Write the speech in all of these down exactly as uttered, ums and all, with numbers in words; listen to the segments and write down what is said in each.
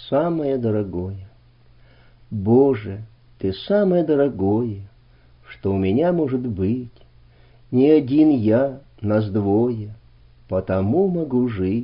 самое дорогое. Боже, Ты самое дорогое, что у меня может быть. Не один я, нас двое, потому могу жить.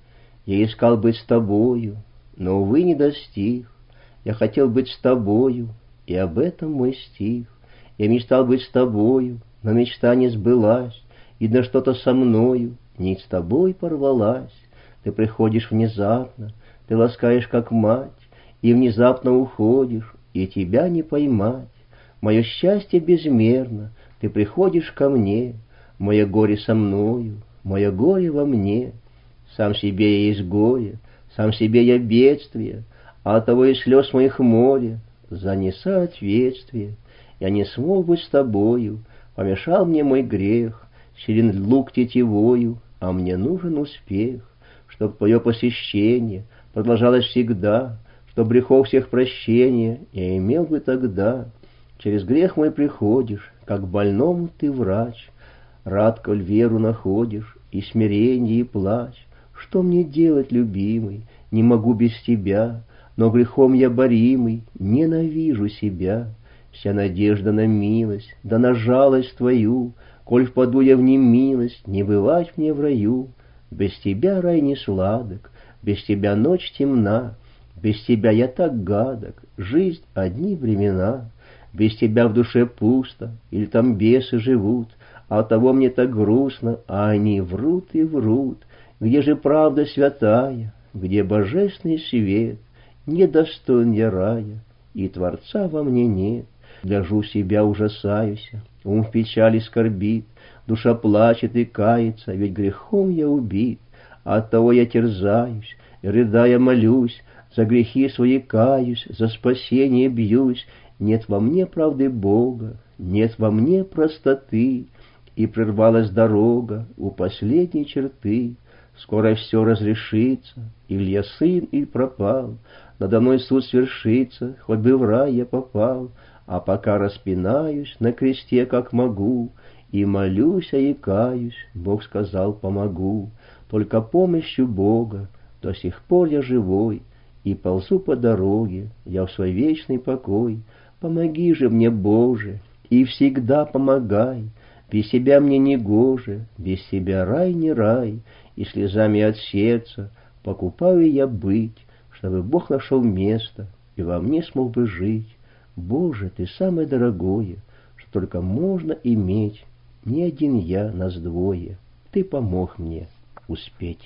Я искал быть с Тобою, но, увы, не достиг. Я хотел быть с Тобою, и об этом мой стих. Я мечтал быть с Тобою, но мечта не сбылась. Видно, что-то со мною нить с Тобой порвалась. Ты приходишь внезапно, Ты ласкаешь, как мать, и внезапно уходишь, и Тебя не поймать. Мое счастье безмерно, Ты приходишь ко мне, мое горе со мною, мое горе во мне. Сам себе я изгоя, сам себе я бедствие, а оттого и слез моих море, за несоответствие. Я не смог быть с Тобою, помешал мне мой грех, силен лук тетивою, а мне нужен успех, чтоб Твое посещение продолжалось всегда, чтоб грехов всех прощения я имел бы тогда. Через грех мой приходишь, как больному Ты врач, рад, коль веру находишь, и смирение, и плач. Что мне делать, любимый? Не могу без Тебя, но грехом я боримый, ненавижу себя. Вся надежда на милость, да на жалость Твою, коль впаду я в немилость, не бывать мне в раю. Без Тебя рай не сладок, без Тебя ночь темна, без Тебя я так гадок, жизнь одни времена. Без Тебя в душе пусто, или там бесы живут, а оттого мне так грустно, а они врут и врут. Где же правда святая, где божественный свет? Недостоин я рая, и Творца во мне нет. Гляжу себя, ужасаюсь, ум в печали скорбит, душа плачет и кается, ведь грехом я убит. Оттого я терзаюсь, и, рыдая, молюсь, за грехи свои каюсь, за спасение бьюсь. Нет во мне правды Бога, нет во мне простоты, и прервалась дорога у последней черты. Скоро все разрешится, или я сын, или пропал. Надо мной суд свершится, хоть бы в рай я попал. А пока распинаюсь на кресте, как могу, и молюсь, а и каюсь, Бог сказал, помогу. Только помощью Бога до сих пор я живой, и ползу по дороге я в свой вечный покой. Помоги же мне, Боже, и всегда помогай. Без Тебя мне не гоже, без Тебя рай не рай, и слезами от сердца покупаю я быть, чтобы Бог нашел место и во мне смог бы жить. Боже, Ты самое дорогое, что только можно иметь, не один я, нас двое. Ты помог мне успеть.